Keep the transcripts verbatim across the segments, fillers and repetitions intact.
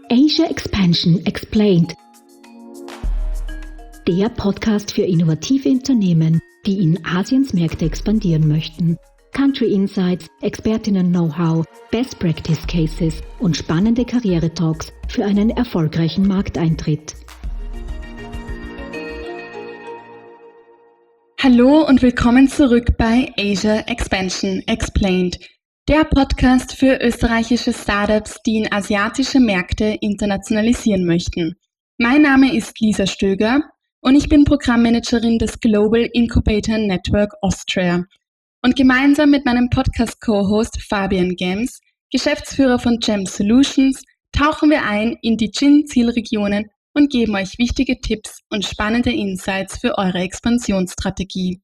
Asia Expansion Explained. Der Podcast für innovative Unternehmen, die in Asiens Märkte expandieren möchten. Country Insights, Expertinnen-Know-how, Best Practice Cases und spannende Karriere-Talks für einen erfolgreichen Markteintritt. Hallo und willkommen zurück bei Asia Expansion Explained, der Podcast für österreichische Startups, die in asiatische Märkte internationalisieren möchten. Mein Name ist Lisa Stöger und ich bin Programmmanagerin des Global Incubator Network Austria. Und gemeinsam mit meinem Podcast-Co-Host Fabian Gems, Geschäftsführer von Gem Solutions, tauchen wir ein in die G I N-Zielregionen und geben euch wichtige Tipps und spannende Insights für eure Expansionsstrategie.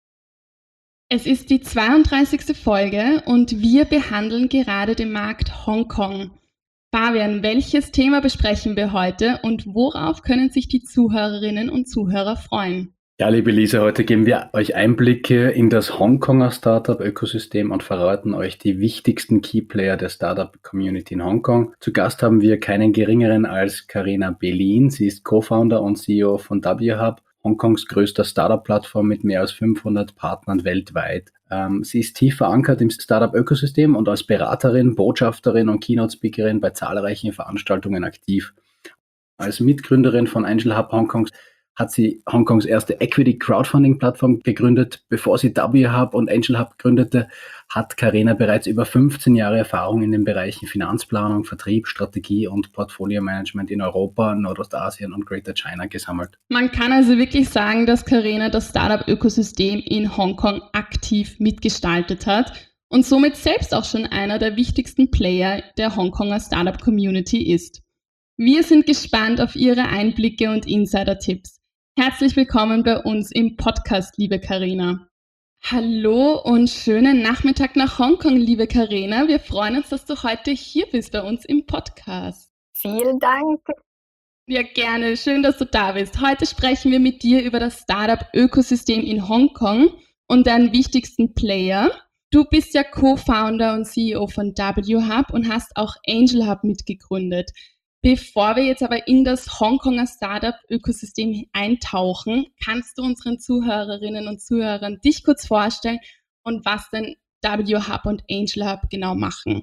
Es ist die zweiunddreißigste Folge und wir behandeln gerade den Markt Hongkong. Fabian, welches Thema besprechen wir heute und worauf können sich die Zuhörerinnen und Zuhörer freuen? Ja, liebe Lisa, heute geben wir euch Einblicke in das Hongkonger Startup-Ökosystem und verraten euch die wichtigsten Keyplayer der Startup-Community in Hongkong. Zu Gast haben wir keinen geringeren als Karina Belin. Sie ist Co-Founder und C E O von W-Hub, Hongkongs größter Startup-Plattform mit mehr als fünfhundert Partnern weltweit. Ähm, sie ist tief verankert im Startup-Ökosystem und als Beraterin, Botschafterin und Keynote-Speakerin bei zahlreichen Veranstaltungen aktiv. Als Mitgründerin von Angel Hub Hongkongs hat sie Hongkongs erste Equity-Crowdfunding-Plattform gegründet. Bevor sie W-Hub und Angel Hub gründete, hat Karina bereits über fünfzehn Jahre Erfahrung in den Bereichen Finanzplanung, Vertrieb, Strategie und Portfolio-Management in Europa, Nordostasien und Greater China gesammelt. Man kann also wirklich sagen, dass Karina das Startup-Ökosystem in Hongkong aktiv mitgestaltet hat und somit selbst auch schon einer der wichtigsten Player der Hongkonger Startup-Community ist. Wir sind gespannt auf Ihre Einblicke und Insider-Tipps. Herzlich willkommen bei uns im Podcast, liebe Karina. Hallo und schönen Nachmittag nach Hongkong, liebe Karina. Wir freuen uns, dass du heute hier bist bei uns im Podcast. Vielen Dank. Ja, gerne. Schön, dass du da bist. Heute sprechen wir mit dir über das Startup-Ökosystem in Hongkong und deinen wichtigsten Player. Du bist ja Co-Founder und C E O von W-Hub und hast auch Angel Hub mitgegründet. Bevor wir jetzt aber in das Hongkonger Startup-Ökosystem eintauchen, kannst du unseren Zuhörerinnen und Zuhörern dich kurz vorstellen und was denn W-Hub und Angel Hub genau machen?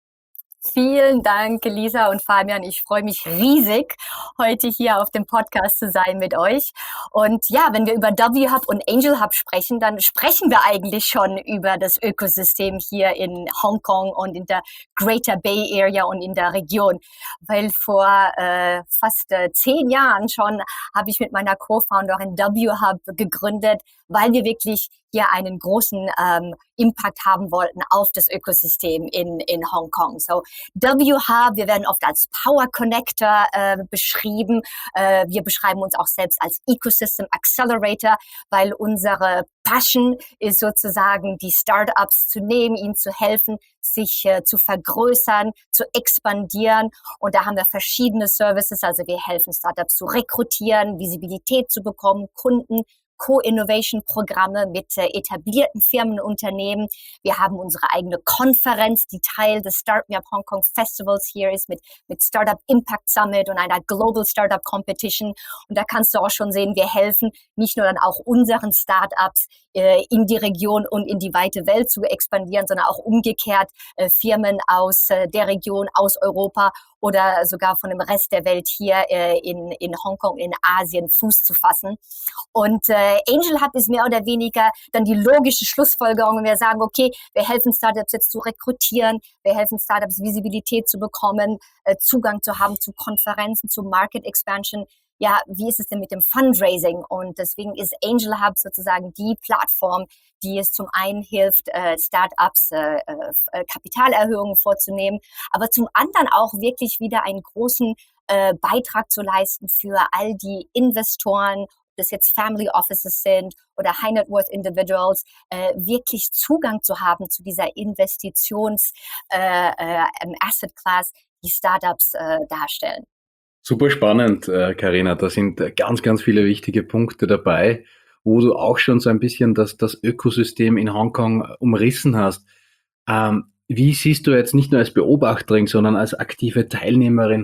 Vielen Dank, Lisa und Fabian. Ich freue mich riesig, heute hier auf dem Podcast zu sein mit euch. Und ja, wenn wir über W-Hub und Angel Hub sprechen, dann sprechen wir eigentlich schon über das Ökosystem hier in Hongkong und in der Greater Bay Area und in der Region. Weil vor äh, fast äh, zehn Jahren schon habe ich mit meiner Co-Founderin W-Hub gegründet, weil wir wirklich hier einen großen ähm, Impact haben wollten auf das Ökosystem in, in Hongkong. So W-Hub, wir werden oft als Power Connector äh, beschrieben. Äh, wir beschreiben uns auch selbst als Ecosystem Accelerator, weil unsere Passion ist sozusagen, die Startups zu nehmen, ihnen zu helfen, sich äh, zu vergrößern, zu expandieren. Und da haben wir verschiedene Services. Also wir helfen Startups zu rekrutieren, Visibilität zu bekommen, Kunden, Co-Innovation-Programme mit äh, etablierten Firmen und Unternehmen. Wir haben unsere eigene Konferenz, die Teil des Start Me Up Hong Kong Festivals hier ist, mit, mit Startup Impact Summit und einer Global Startup Competition. Und da kannst du auch schon sehen, wir helfen nicht nur dann auch unseren Startups äh, in die Region und in die weite Welt zu expandieren, sondern auch umgekehrt äh, Firmen aus äh, der Region, aus Europa oder sogar von dem Rest der Welt hier äh, in, in Hongkong, in Asien Fuß zu fassen. Und äh, Angel Hub ist mehr oder weniger dann die logische Schlussfolgerung, wenn wir sagen, okay, wir helfen Startups jetzt zu rekrutieren, wir helfen Startups Visibilität zu bekommen, äh, Zugang zu haben zu Konferenzen, zu Market Expansion. Ja, wie ist es denn mit dem Fundraising? Und deswegen ist Angel Hub sozusagen die Plattform, die es zum einen hilft, äh, Startups äh, äh, Kapitalerhöhungen vorzunehmen, aber zum anderen auch wirklich wieder einen großen äh, Beitrag zu leisten für all die Investoren, ob das jetzt Family Offices sind oder High Net Worth Individuals, äh, wirklich Zugang zu haben zu dieser Investitions äh, äh, Asset Class, die Startups äh, darstellen. Super spannend, Karina. Da sind ganz, ganz viele wichtige Punkte dabei, wo du auch schon so ein bisschen das, das Ökosystem in Hongkong umrissen hast. Ähm, wie siehst du jetzt nicht nur als Beobachterin, sondern als aktive Teilnehmerin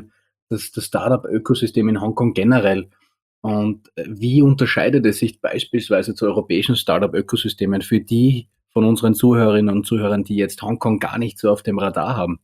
das, das Startup-Ökosystem in Hongkong generell. Und wie unterscheidet es sich beispielsweise zu europäischen Startup-Ökosystemen für die von unseren Zuhörerinnen und Zuhörern, die jetzt Hongkong gar nicht so auf dem Radar haben?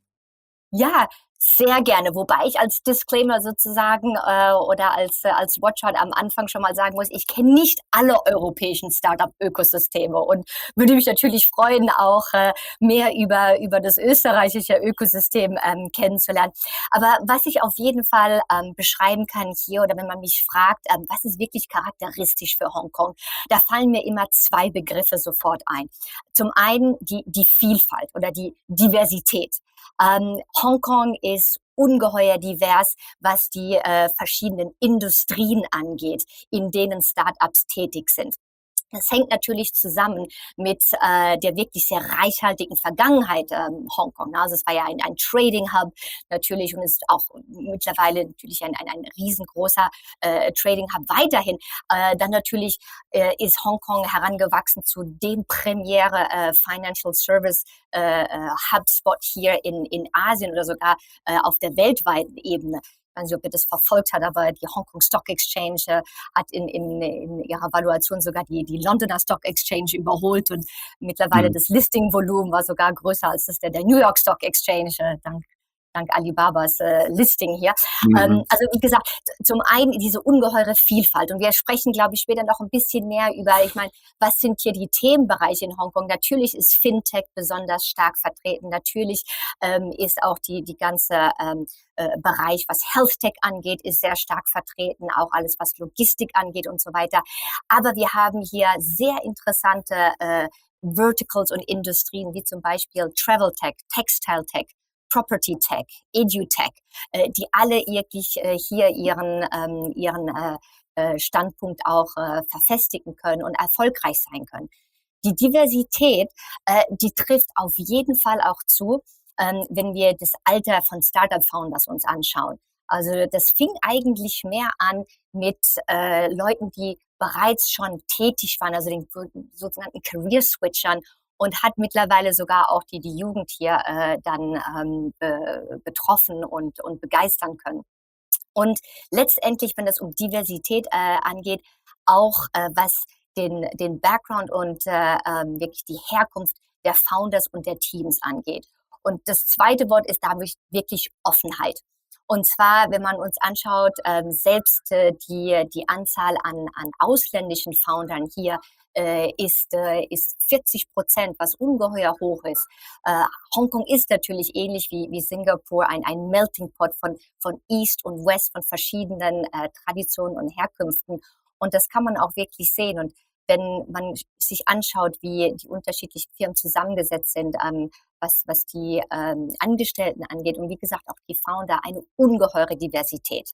Ja, sehr gerne, wobei ich als Disclaimer sozusagen äh, oder als äh, als Watchword am Anfang schon mal sagen muss, ich kenne nicht alle europäischen Startup-Ökosysteme und würde mich natürlich freuen, auch äh, mehr über über das österreichische Ökosystem ähm, kennenzulernen. Aber was ich auf jeden Fall ähm, beschreiben kann hier, oder wenn man mich fragt, ähm, was ist wirklich charakteristisch für Hongkong, da fallen mir immer zwei Begriffe sofort ein. Zum einen die die Vielfalt oder die Diversität. Ähm, Hongkong ist ungeheuer divers, was die äh, verschiedenen Industrien angeht, in denen Startups tätig sind. Das hängt natürlich zusammen mit äh, der wirklich sehr reichhaltigen Vergangenheit ähm, Hongkong. Also es war ja ein, ein Trading Hub natürlich und ist auch mittlerweile natürlich ein, ein, ein riesengroßer äh, Trading Hub weiterhin. Äh, dann natürlich äh, ist Hongkong herangewachsen zu dem Premiere äh, Financial Service äh, Hubspot hier in, in Asien oder sogar äh, auf der weltweiten Ebene. Ich weiß nicht, ob ihr das verfolgt habt, aber die Hong Kong Stock Exchange äh, hat in, in, in ihrer Valuation sogar die, die Londoner Stock Exchange überholt und mittlerweile Mhm. das Listing-Volumen war sogar größer als das der, der New York Stock Exchange, äh, dank dank Alibabas äh, Listing hier. Mhm. Ähm, also wie gesagt, zum einen diese ungeheure Vielfalt und wir sprechen, glaube ich, später noch ein bisschen mehr über, ich meine, was sind hier die Themenbereiche in Hongkong? Natürlich ist Fintech besonders stark vertreten, natürlich ähm, ist auch die, die ganze ähm, äh, Bereich, was Health Tech angeht, ist sehr stark vertreten, auch alles, was Logistik angeht und so weiter. Aber wir haben hier sehr interessante äh, Verticals und Industrien, wie zum Beispiel Travel Tech, Textile Tech, Property Tech, EduTech, äh, die alle wirklich äh, hier ihren, ähm, ihren äh, äh, Standpunkt auch äh, verfestigen können und erfolgreich sein können. Die Diversität, äh, die trifft auf jeden Fall auch zu, ähm, wenn wir das Alter von Startup-Founders uns anschauen. Also das fing eigentlich mehr an mit äh, Leuten, die bereits schon tätig waren, also den sogenannten Career-Switchern, und hat mittlerweile sogar auch die, die Jugend hier äh, dann ähm, be, betroffen und, und begeistern können. Und letztendlich, wenn es um Diversität äh, angeht, auch äh, was den, den Background und äh, ähm, wirklich die Herkunft der Founders und der Teams angeht. Und das zweite Wort ist dadurch wirklich Offenheit. Und zwar, wenn man uns anschaut, ähm, selbst äh, die, die Anzahl an, an ausländischen Foundern hier äh, ist, äh, ist vierzig Prozent, was ungeheuer hoch ist. Äh, Hongkong ist natürlich ähnlich wie, wie Singapur ein, ein Melting Pot von, von East und West, von verschiedenen äh, Traditionen und Herkünften. Und das kann man auch wirklich sehen. Und wenn man sich anschaut, wie die unterschiedlichen Firmen zusammengesetzt sind, ähm, was, was die ähm, Angestellten angeht und wie gesagt auch die Founder, eine ungeheure Diversität.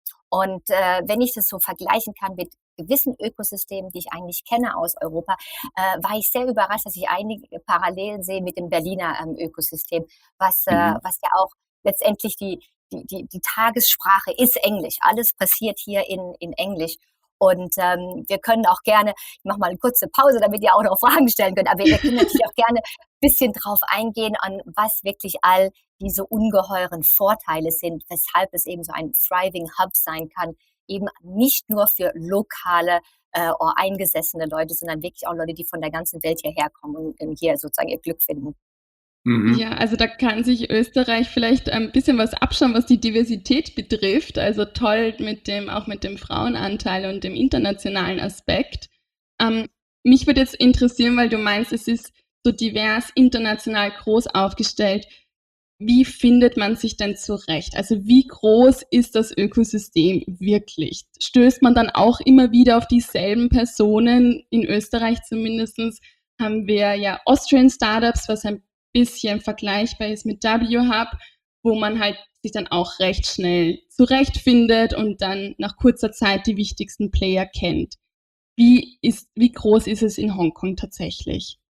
Und äh, wenn ich das so vergleichen kann mit gewissen Ökosystemen, die ich eigentlich kenne aus Europa, äh, war ich sehr überrascht, dass ich einige Parallelen sehe mit dem Berliner ähm, Ökosystem, was, äh, Mhm. was ja auch letztendlich die, die, die, die Tagessprache ist Englisch. Alles passiert hier in, in Englisch. Und ähm, wir können auch gerne, ich mache mal eine kurze Pause, damit ihr auch noch Fragen stellen könnt, aber wir können natürlich auch gerne ein bisschen drauf eingehen, an was wirklich all diese ungeheuren Vorteile sind, weshalb es eben so ein Thriving Hub sein kann, eben nicht nur für lokale äh, oder eingesessene Leute, sondern wirklich auch Leute, die von der ganzen Welt hierher kommen und, und hier sozusagen ihr Glück finden. Mhm. Ja, also da kann sich Österreich vielleicht ein bisschen was abschauen, was die Diversität betrifft. Also toll mit dem, auch mit dem Frauenanteil und dem internationalen Aspekt. Ähm, mich würde jetzt interessieren, weil du meinst, es ist so divers, international groß aufgestellt. Wie findet man sich denn zurecht? Also wie groß ist das Ökosystem wirklich? Stößt man dann auch immer wieder auf dieselben Personen? In Österreich zumindest haben wir ja Austrian Startups, was ein bisschen vergleichbar ist mit W-Hub, wo man halt sich dann auch recht schnell zurechtfindet und dann nach kurzer Zeit die wichtigsten Player kennt. Wie ist, wie groß ist es in Hongkong tatsächlich?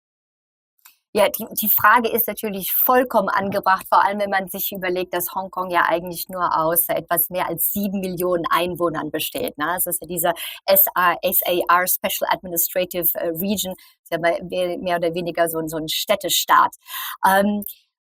Ja, die, die Frage ist natürlich vollkommen angebracht, vor allem wenn man sich überlegt, dass Hongkong ja eigentlich nur aus etwas mehr als sieben Millionen Einwohnern besteht. Ne? Das ist ja dieser S A R, Special Administrative Region, das ist ja mehr oder weniger so, so ein Städtestaat. Ähm,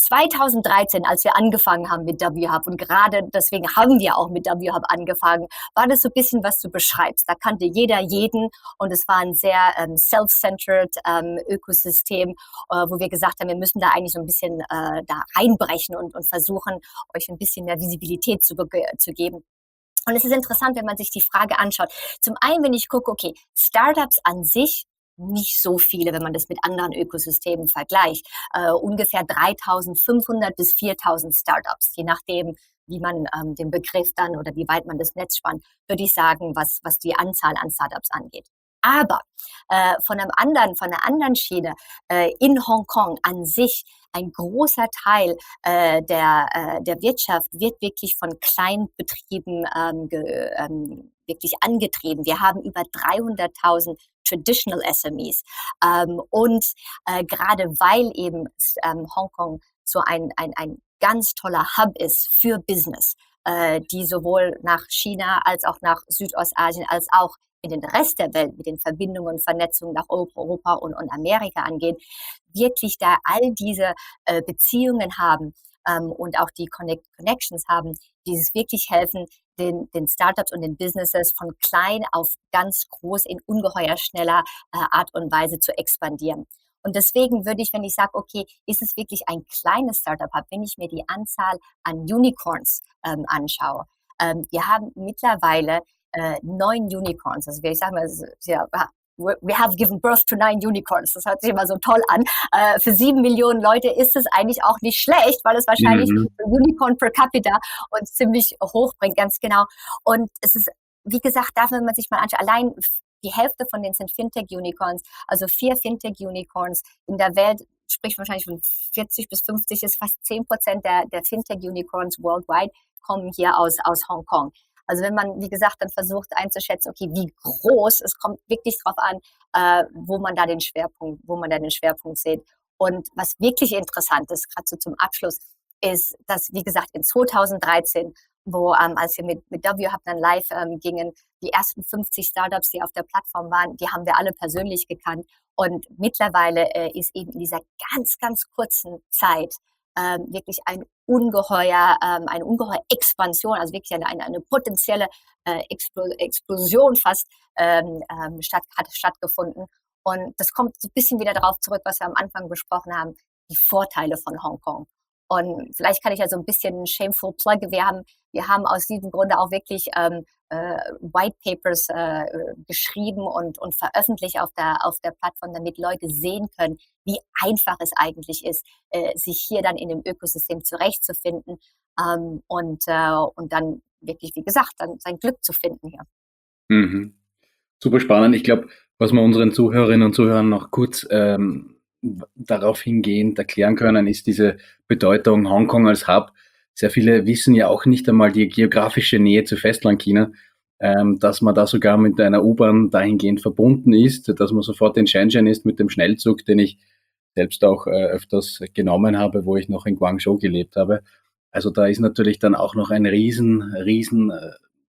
zweitausenddreizehn, als wir angefangen haben mit wHub, und gerade deswegen haben wir auch mit wHub angefangen, war das so ein bisschen, was du beschreibst. Da kannte jeder jeden und es war ein sehr ähm, self-centered ähm, Ökosystem, äh, wo wir gesagt haben, wir müssen da eigentlich so ein bisschen äh, da reinbrechen und, und versuchen, euch ein bisschen mehr Visibilität zu, zu geben. Und es ist interessant, wenn man sich die Frage anschaut. Zum einen, wenn ich gucke, okay, Startups an sich, nicht so viele, wenn man das mit anderen Ökosystemen vergleicht. Äh, ungefähr dreitausendfünfhundert bis viertausend Startups, je nachdem, wie man ähm, den Begriff dann oder wie weit man das Netz spannt, würde ich sagen, was, was die Anzahl an Startups angeht. Aber äh, von einem anderen, von einer anderen Schiene äh, in Hongkong an sich, ein großer Teil äh, der, äh, der Wirtschaft wird wirklich von Kleinbetrieben ähm, ge, ähm, wirklich angetrieben. Wir haben über dreihunderttausend Traditional S M Es. Ähm, und äh, gerade weil eben ähm, Hongkong so ein, ein, ein ganz toller Hub ist für Business, äh, die sowohl nach China als auch nach Südostasien als auch in den Rest der Welt mit den Verbindungen und Vernetzungen nach Europa und, und Amerika angehen, wirklich da all diese äh, Beziehungen haben ähm, und auch die Connect Connections haben, die es wirklich helfen, den, den Startups und den Businesses von klein auf ganz groß in ungeheuer schneller äh, Art und Weise zu expandieren. Und deswegen würde ich, wenn ich sage, okay, ist es wirklich ein kleines Startup, wenn ich mir die Anzahl an Unicorns ähm, anschaue. Ähm, wir haben mittlerweile äh, neun Unicorns. Also ich sage mal, ja, we have given birth to nine unicorns. Das hört sich immer so toll an. Äh, für sieben Millionen Leute ist es eigentlich auch nicht schlecht, weil es wahrscheinlich mhm. ein Unicorn per capita uns ziemlich hoch bringt, ganz genau. Und es ist, wie gesagt, darf man sich mal anschauen, allein die Hälfte von denen sind Fintech-Unicorns, also vier Fintech-Unicorns in der Welt, sprich wahrscheinlich von vierzig bis fünfzig, ist fast zehn Prozent der, der Fintech-Unicorns worldwide kommen hier aus, aus Hongkong. Also wenn man, wie gesagt, dann versucht einzuschätzen, okay, wie groß, es kommt wirklich drauf an, äh, wo man da den Schwerpunkt, wo man da den Schwerpunkt sieht. Und was wirklich interessant ist, gerade so zum Abschluss, ist, dass, wie gesagt, in zweitausenddreizehn, wo, ähm, als wir mit, mit wHub dann live ähm, gingen, die ersten fünfzig Startups, die auf der Plattform waren, die haben wir alle persönlich gekannt. Und mittlerweile äh, ist eben in dieser ganz, ganz kurzen Zeit ähm, wirklich ein ungeheuer, ähm, eine ungeheure Expansion, also wirklich eine, eine, eine potenzielle äh, Explo Explosion fast ähm, ähm, statt, hat stattgefunden. Und das kommt so ein bisschen wieder darauf zurück, was wir am Anfang besprochen haben, die Vorteile von Hongkong. Und vielleicht kann ich ja so ein bisschen shameful plug. Wir haben, wir haben aus diesem Grunde auch wirklich ähm, äh, White Papers äh, geschrieben und, und veröffentlicht auf der, auf der Plattform, damit Leute sehen können, wie einfach es eigentlich ist, äh, sich hier dann in dem Ökosystem zurechtzufinden ähm, und, äh, und dann wirklich, wie gesagt, dann sein Glück zu finden hier. Mhm. Super spannend. Ich glaube, was wir unseren Zuhörerinnen und Zuhörern noch kurz ähm, darauf hingehend erklären können, ist diese Bedeutung Hongkong als Hub. Sehr viele wissen ja auch nicht einmal die geografische Nähe zu Festlandchina, ähm, dass man da sogar mit einer U-Bahn dahingehend verbunden ist, dass man sofort in Shenzhen ist mit dem Schnellzug, den ich selbst auch äh, öfters genommen habe, wo ich noch in Guangzhou gelebt habe. Also da ist natürlich dann auch noch ein riesen, riesen äh,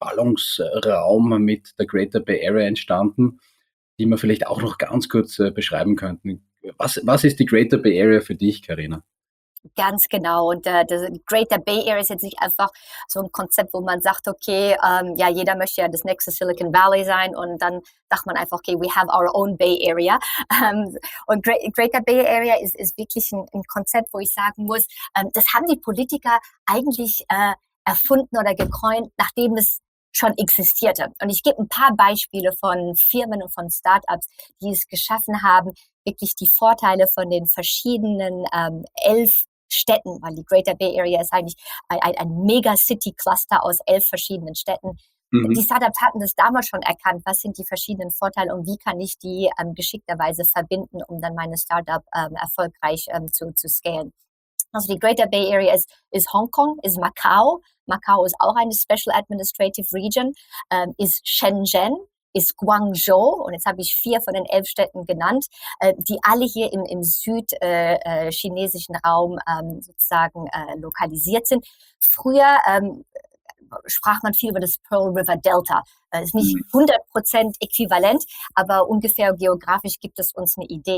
Ballungsraum mit der Greater Bay Area entstanden, die wir vielleicht auch noch ganz kurz äh, beschreiben könnten. Was, was ist die Greater Bay Area für dich, Carina? Ganz genau. Und äh, das Greater Bay Area ist jetzt nicht einfach so ein Konzept, wo man sagt, okay, ähm, ja, jeder möchte ja das nächste Silicon Valley sein und dann sagt man einfach, okay, we have our own Bay Area. Ähm, und Gre Greater Bay Area ist, ist wirklich ein, ein Konzept, wo ich sagen muss, ähm, das haben die Politiker eigentlich äh, erfunden oder gecoint, nachdem es schon existierte. Und ich gebe ein paar Beispiele von Firmen und von Startups, die es geschaffen haben, wirklich die Vorteile von den verschiedenen ähm, elf Städten, weil die Greater Bay Area ist eigentlich ein, ein, ein Mega-City-Cluster aus elf verschiedenen Städten. Mhm. Die Startups hatten das damals schon erkannt, was sind die verschiedenen Vorteile und wie kann ich die ähm, geschickterweise verbinden, um dann meine Startup ähm, erfolgreich ähm, zu, zu scalen. Also die Greater Bay Area ist, ist Hongkong, ist Macau. Macau ist auch eine Special Administrative Region, ähm, ist Shenzhen, ist Guangzhou, und jetzt habe ich vier von den elf Städten genannt, äh, die alle hier im, im südchinesischen äh, Raum ähm, sozusagen äh, lokalisiert sind. Früher ähm, sprach man viel über das Pearl River Delta. Das ist nicht hundert Prozent äquivalent, aber ungefähr geografisch gibt es uns eine Idee.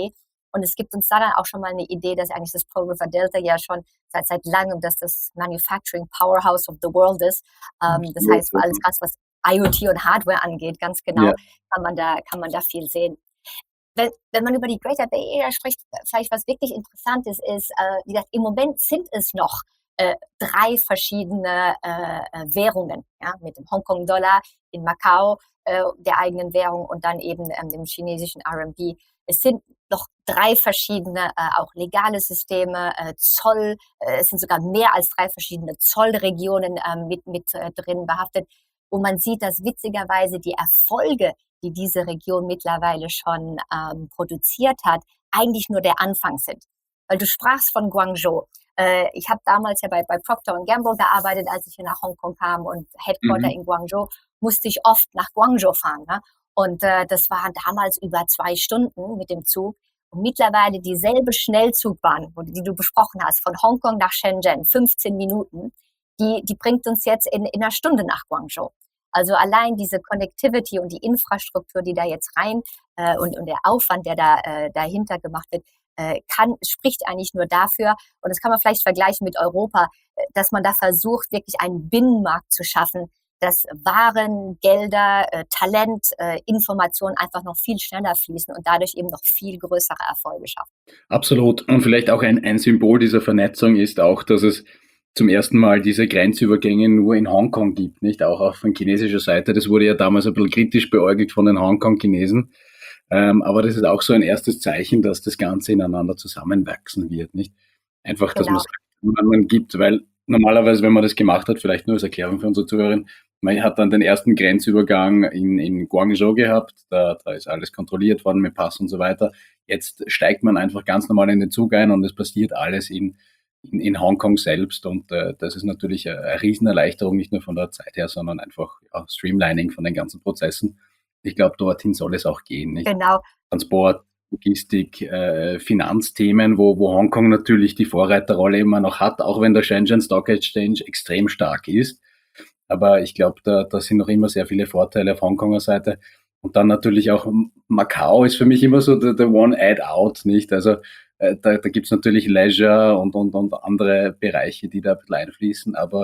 Und es gibt uns da dann auch schon mal eine Idee, dass eigentlich das Pearl River Delta ja schon seit, seit langem, dass das Manufacturing Powerhouse of the world ist. Ähm, das heißt, alles das, was IoT und Hardware angeht, ganz genau, ja. kann man da, kann man da viel sehen. Wenn, wenn man über die Greater Bay Area spricht, vielleicht was wirklich interessant ist, ist, äh, wie gesagt, im Moment sind es noch äh, drei verschiedene äh, Währungen, ja, mit dem Hongkong-Dollar, in Macau, äh, der eigenen Währung und dann eben ähm, dem chinesischen R M B. Es sind noch drei verschiedene, äh, auch legale Systeme, äh, Zoll, äh, es sind sogar mehr als drei verschiedene Zollregionen äh, mit, mit äh, drin behaftet. Und man sieht, dass witzigerweise die Erfolge, die diese Region mittlerweile schon ähm, produziert hat, eigentlich nur der Anfang sind. Weil du sprachst von Guangzhou. Äh, ich habe damals ja bei, bei Procter and Gamble gearbeitet, als ich hier nach Hongkong kam und Headquarter mhm. in Guangzou, musste ich oft nach Guangzhou fahren. Ne? Und äh, das waren damals über zwei Stunden mit dem Zug. Und mittlerweile dieselbe Schnellzugbahn, die du besprochen hast, von Hongkong nach Shenzhen, fünfzehn Minuten, die, die bringt uns jetzt in, in einer Stunde nach Guangzhou. Also allein diese Connectivity und die Infrastruktur, die da jetzt rein äh, und, und der Aufwand, der da äh, dahinter gemacht wird, äh, kann, spricht eigentlich nur dafür, und das kann man vielleicht vergleichen mit Europa, äh, dass man da versucht, wirklich einen Binnenmarkt zu schaffen, dass Waren, Gelder, äh, Talent, äh, Informationen einfach noch viel schneller fließen und dadurch eben noch viel größere Erfolge schaffen. Absolut. Und vielleicht auch ein, ein Symbol dieser Vernetzung ist auch, dass es zum ersten Mal diese Grenzübergänge nur in Hongkong gibt, nicht? Auch, auch von chinesischer Seite. Das wurde ja damals ein bisschen kritisch beäugelt von den Hongkong-Chinesen. Ähm, aber das ist auch so ein erstes Zeichen, dass das Ganze ineinander zusammenwachsen wird, nicht? Einfach, dass genau. man sagt, man, man gibt, weil normalerweise, wenn man das gemacht hat, vielleicht nur als Erklärung für unsere Zuhörerin, man hat dann den ersten Grenzübergang in, in Guangzhou gehabt, da, da ist alles kontrolliert worden mit Pass und so weiter. Jetzt steigt man einfach ganz normal in den Zug ein und es passiert alles in In, in Hongkong selbst, und äh, das ist natürlich eine, eine Riesenerleichterung, nicht nur von der Zeit her, sondern einfach ja, Streamlining von den ganzen Prozessen. Ich glaube, dorthin soll es auch gehen. Nicht? Genau. Transport, Logistik, äh, Finanzthemen, wo, wo Hongkong natürlich die Vorreiterrolle immer noch hat, auch wenn der Shenzhen Stock Exchange extrem stark ist. Aber ich glaube, da, da sind noch immer sehr viele Vorteile auf Hongkonger Seite. Und dann natürlich auch Macau ist für mich immer so der, der One-Add-Out, nicht? Also Da, da gibt's natürlich Leisure und, und, und andere Bereiche, die da ein bisschen einfließen, aber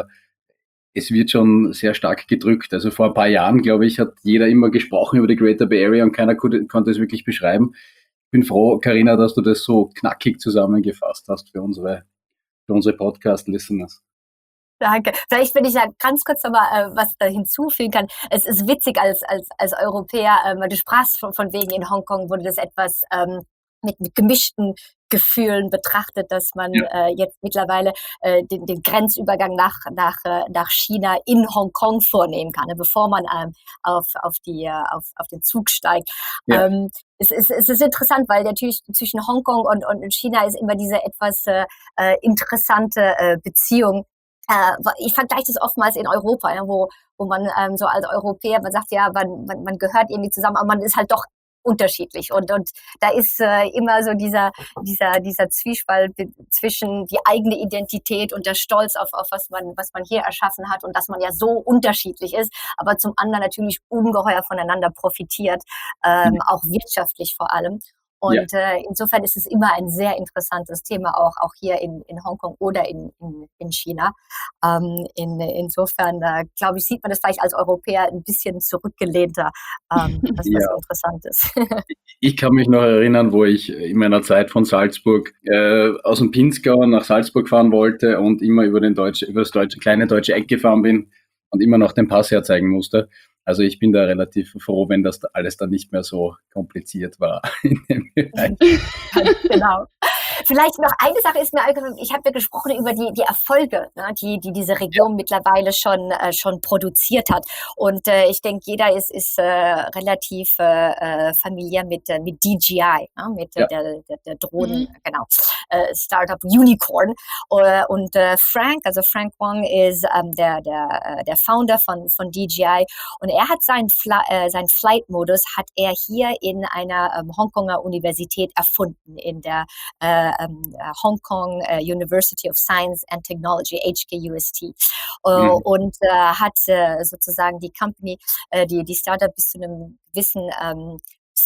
es wird schon sehr stark gedrückt. Also vor ein paar Jahren, glaube ich, hat jeder immer gesprochen über die Greater Bay Area und keiner konnte, konnte es wirklich beschreiben. Ich bin froh, Carina, dass du das so knackig zusammengefasst hast für unsere, für unsere Podcast-Listeners. Danke. Vielleicht, wenn ich da ganz kurz nochmal äh, was da hinzufügen kann. Es ist witzig als, als, als Europäer, äh, du sprachst von, von wegen in Hongkong wurde das etwas ähm, mit, mit gemischten Gefühlen betrachtet, dass man ja. äh, jetzt mittlerweile äh, den, den Grenzübergang nach nach äh, nach China in Hongkong vornehmen kann, ne, bevor man ähm, auf auf die äh, auf auf den Zug steigt. Ja. Ähm, es ist es ist interessant, weil natürlich zwischen Hongkong und und China ist immer diese etwas äh, interessante äh, Beziehung. Äh, ich vergleiche das oftmals in Europa, ja, wo wo man ähm, so als Europäer, man sagt ja, man, man man gehört irgendwie zusammen, aber man ist halt doch unterschiedlich, und und da ist äh, immer so dieser dieser dieser Zwiespalt zwischen die eigene Identität und der Stolz auf auf was man was man hier erschaffen hat und dass man ja so unterschiedlich ist, aber zum anderen natürlich ungeheuer voneinander profitiert, ähm, mhm. auch wirtschaftlich vor allem. Und ja. äh, insofern ist es immer ein sehr interessantes Thema, auch auch hier in in Hongkong oder in in, in China. Ähm, in, insofern, äh, glaube ich, sieht man das vielleicht als Europäer ein bisschen zurückgelehnter, ähm, was, ja. was interessant ist. Ich kann mich noch erinnern, wo ich in meiner Zeit von Salzburg äh, aus dem Pinzgau nach Salzburg fahren wollte und immer über den deutsche, über das deutsche, kleine deutsche Eck gefahren bin und immer noch den Pass herzeigen musste. Also ich bin da relativ froh, wenn das alles dann nicht mehr so kompliziert war in dem Bereich. Genau. Vielleicht noch eine Sache ist mir eingefallen, ich habe ja gesprochen über die die Erfolge, ne, die die diese Region mittlerweile schon äh, schon produziert hat. Und äh, ich denke, jeder ist ist äh, relativ äh, familiär mit äh, mit D J I, ne, mit ja. der, der der Drohnen, mhm. genau, äh, Startup Unicorn. Uh, und äh, Frank, also Frank Wong ist ähm, der der der Founder von von D J I, und er hat seinen Fly, äh, seinen Flight-Modus hat er hier in einer ähm, Hongkonger Universität erfunden, in der äh, um, uh, Hong Kong uh, University of Science and Technology, H K U S T, uh, mhm. und uh, hat uh, sozusagen die Company, uh, die, die Startup bis zu einem gewissen um,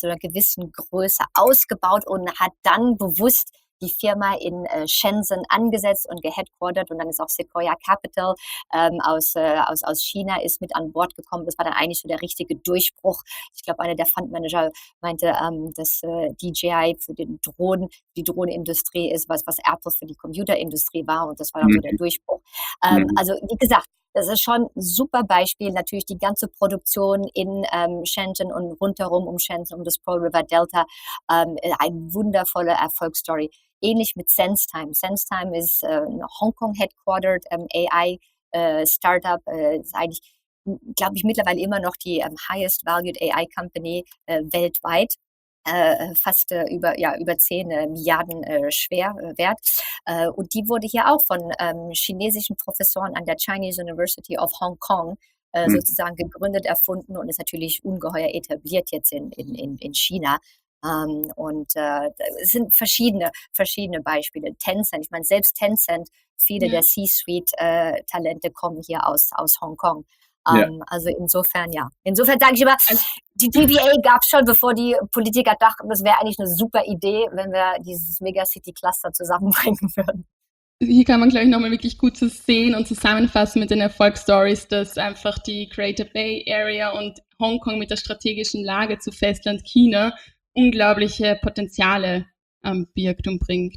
zu einer gewissen Größe ausgebaut und hat dann bewusst die Firma in äh, Shenzhen angesetzt und geheadquartert und dann ist auch Sequoia Capital ähm, aus, äh, aus, aus China ist mit an Bord gekommen. Das war dann eigentlich so der richtige Durchbruch. Ich glaube, einer der Fundmanager meinte, ähm, dass äh, D J I für den Drohnen, die Drohnenindustrie ist, was, was Apple für die Computerindustrie war und das war dann mhm. so der Durchbruch. Ähm, mhm. Also wie gesagt, das ist schon ein super Beispiel. Natürlich die ganze Produktion in ähm, Shenzhen und rundherum um Shenzhen, um das Pearl River Delta, ähm, eine wundervolle Erfolgsstory. Ähnlich mit SenseTime. SenseTime ist äh, ein Hongkong-headquartered ähm, A I-Startup. Äh, ist eigentlich, glaube ich, mittlerweile immer noch die ähm, highest valued A I-Company äh, weltweit. Äh, fast äh, über ja über zehn äh, Milliarden äh, schwer äh, wert äh, und die wurde hier auch von ähm, chinesischen Professoren an der Chinese University of Hong Kong äh, hm. sozusagen gegründet, erfunden und ist natürlich ungeheuer etabliert jetzt in in in, in China. Ähm, und äh, es sind verschiedene verschiedene Beispiele. Tencent, ich meine selbst Tencent, viele ja. der C-Suite-Talente äh, kommen hier aus aus Hongkong. Um, ja. Also insofern, ja. Insofern sage ich immer, die D B A gab es schon, bevor die Politiker dachten, das wäre eigentlich eine super Idee, wenn wir dieses Megacity-Cluster zusammenbringen würden. Hier kann man, glaube ich, nochmal wirklich gut zu sehen und zusammenfassen mit den Erfolgsstories, dass einfach die Greater Bay Area und Hongkong mit der strategischen Lage zu Festland China unglaubliche Potenziale ähm, birgt und bringt.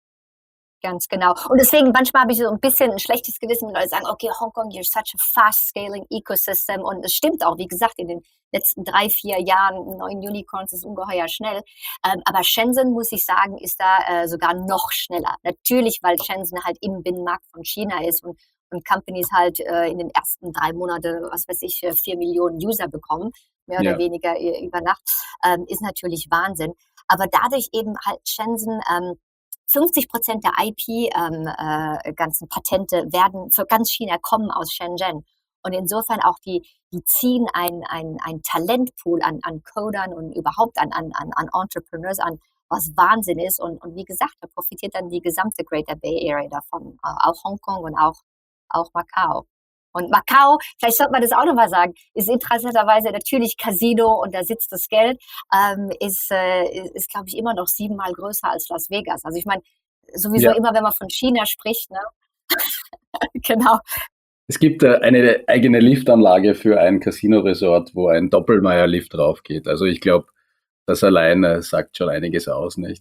Ganz genau. Und deswegen, manchmal habe ich so ein bisschen ein schlechtes Gewissen, wenn Leute sagen, okay, Hongkong, you're such a fast-scaling ecosystem. Und es stimmt auch, wie gesagt, in den letzten drei, vier Jahren, neun Unicorns ist ungeheuer schnell. Ähm, aber Shenzhen, muss ich sagen, ist da äh, sogar noch schneller. Natürlich, weil Shenzhen halt im Binnenmarkt von China ist und, und Companies halt äh, in den ersten drei Monaten, was weiß ich, vier Millionen User bekommen, mehr oder ja. weniger äh, über Nacht, ähm, ist natürlich Wahnsinn. Aber dadurch eben halt Shenzhen, ähm, fünfzig Prozent der I P, ähm, äh, ganzen Patente werden für ganz China kommen aus Shenzhen. Und insofern auch die, die ziehen ein, ein, ein Talentpool an, an Codern und überhaupt an, an, an Entrepreneurs an, was Wahnsinn ist. Und, und wie gesagt, da profitiert dann die gesamte Greater Bay Area davon, äh, auch Hongkong und auch, auch Macau. Und Macau, vielleicht sollte man das auch nochmal sagen, ist interessanterweise natürlich Casino und da sitzt das Geld, ähm, ist, äh, ist, ist glaube ich, immer noch siebenmal größer als Las Vegas. Also ich meine, sowieso ja. immer, wenn man von China spricht, ne? Genau. Es gibt äh, eine eigene Liftanlage für ein Casino-Resort, wo ein Doppelmeier-Lift drauf geht. Also ich glaube, das alleine sagt schon einiges aus, nicht?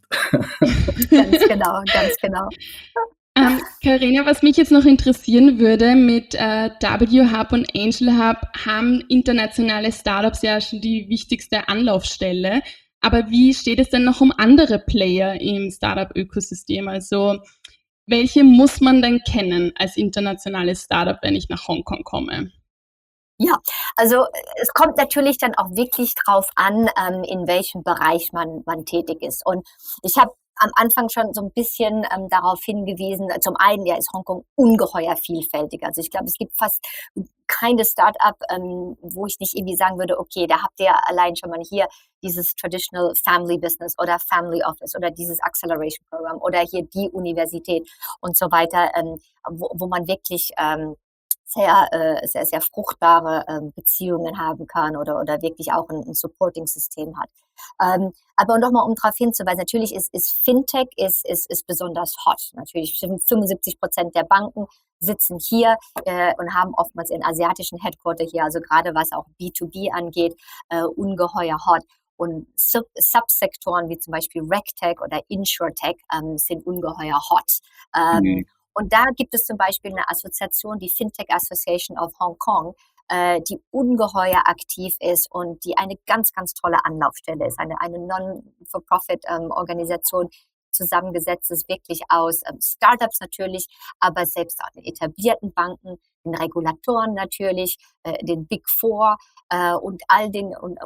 Ganz genau, ganz genau. Ähm, Karina, was mich jetzt noch interessieren würde, mit äh, W-Hub und Angel Hub haben internationale Startups ja schon die wichtigste Anlaufstelle. Aber wie steht es denn noch um andere Player im Startup-Ökosystem? Also welche muss man denn kennen als internationales Startup, wenn ich nach Hongkong komme? Ja, also es kommt natürlich dann auch wirklich drauf an, ähm, in welchem Bereich man, man tätig ist. Und ich habe am Anfang schon so ein bisschen ähm, darauf hingewiesen, zum einen ja ist Hongkong ungeheuer vielfältig. Also ich glaube, es gibt fast keine Start-up, ähm, wo ich nicht irgendwie sagen würde, okay, da habt ihr allein schon mal hier dieses Traditional Family Business oder Family Office oder dieses Acceleration Program oder hier die Universität und so weiter, ähm, wo, wo man wirklich ähm, sehr, äh, sehr, sehr fruchtbare ähm, Beziehungen haben kann oder, oder wirklich auch ein, ein Supporting-System hat. Ähm, aber nochmal, um darauf hinzuweisen, natürlich ist, ist Fintech ist, ist, ist besonders hot. Natürlich sind fünfundsiebzig Prozent der Banken sitzen hier äh, und haben oftmals ihren asiatischen Headquarter hier, also gerade was auch B zwei B angeht, äh, ungeheuer hot. Und Sub- Subsektoren wie zum Beispiel RegTech oder InsurTech ähm, sind ungeheuer hot. Ähm, mhm. Und da gibt es zum Beispiel eine Assoziation, die Fintech Association of Hong Kong, äh, die ungeheuer aktiv ist und die eine ganz, ganz tolle Anlaufstelle ist. Eine, eine Non-for-Profit-Organisation, ähm, zusammengesetzt ist wirklich aus ähm, Startups natürlich, aber selbst auch den etablierten Banken, den Regulatoren natürlich, äh, den Big Four äh, und all den uh,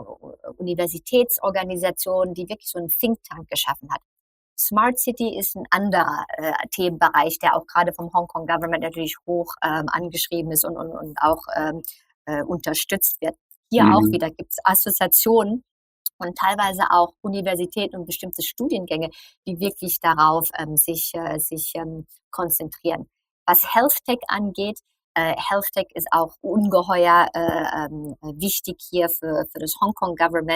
Universitätsorganisationen, die wirklich so einen Think Tank geschaffen hat. Smart City ist ein anderer äh, Themenbereich, der auch gerade vom Hong Kong Government natürlich hoch ähm, angeschrieben ist und, und, und auch ähm, äh, unterstützt wird. Hier mhm. auch wieder gibt es Assoziationen und teilweise auch Universitäten und bestimmte Studiengänge, die wirklich darauf ähm, sich, äh, sich ähm, konzentrieren. Was Health Tech angeht, äh, Health Tech ist auch ungeheuer äh, ähm, wichtig hier für, für das Hong Kong Government.